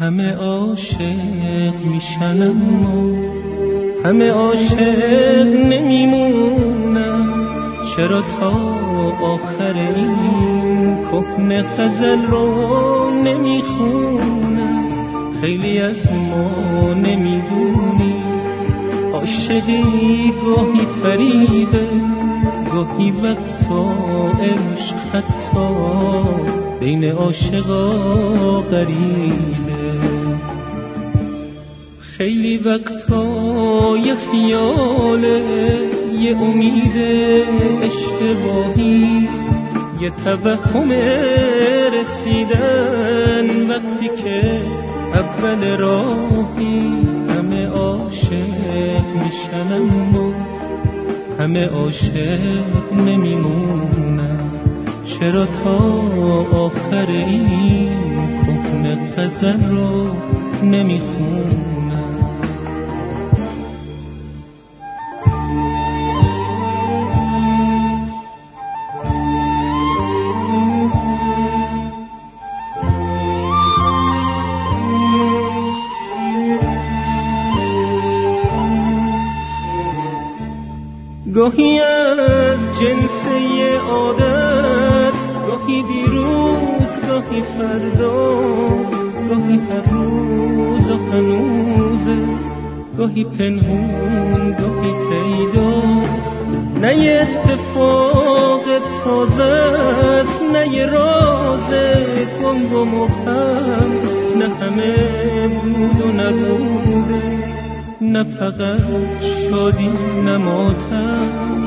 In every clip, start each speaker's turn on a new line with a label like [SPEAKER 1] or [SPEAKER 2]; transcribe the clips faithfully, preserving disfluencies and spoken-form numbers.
[SPEAKER 1] همه عاشق میشن اما همه عاشق نمیمونن. چرا تا آخر این کهنه غزل رو نمیخونن؟ خیلی از ما نمیدونی عاشقی گاهی فریبه، گاهی وقتا عشق حتی بین عاشقا غریبه. خیلی وقتا یه خیاله، یه امید اشتباهی، یه توهم رسیدن وقتی که اول راهی. همه عاشق میشن اما همه عاشق نمیمونن. چرا تا آخر این کهنه غزل رو نمیخونن؟ گاهی از جنس یه عادت، گاهی دیروز گاهی فرداست، گاهی هر روز و هنوزه، گاهی پنهون گاهی پیداست. نه یه اتفاق تازه است، نه یه راز گنگ و مبهم، نه همه بود و نبوده، نه فقط شادی نه ماتم.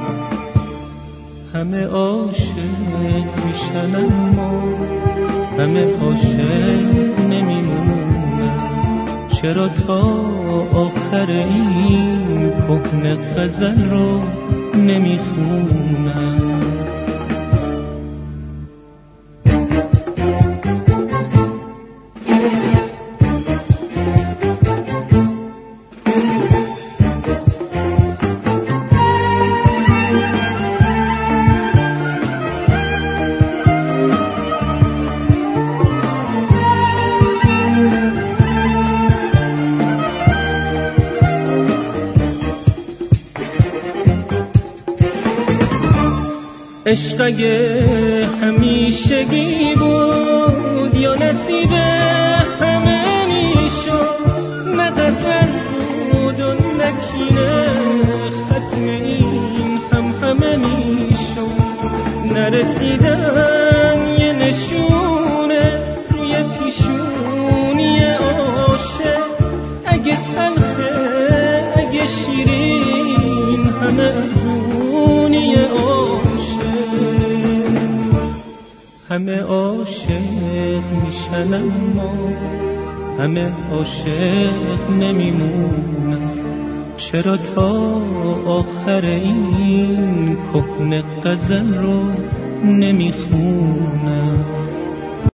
[SPEAKER 1] همه عاشق میشن اما همه عاشق نمیمونن. چرا تا آخر این کهنه غزل رو نمیخونن؟ عشق اگه همیشگی بود یا نصیب همه میشد، نه غزل بود و نکینه ختم این هم همه میشد. نرسیدن یه نشونه روی پیشونی عاشق، اگه سلخه اگه شیرین همه ارزونی عاشق. همه عاشق میشن اما همه عاشق نمیمونن. چرا تا آخر این کهنه غزل رو نمیخونن؟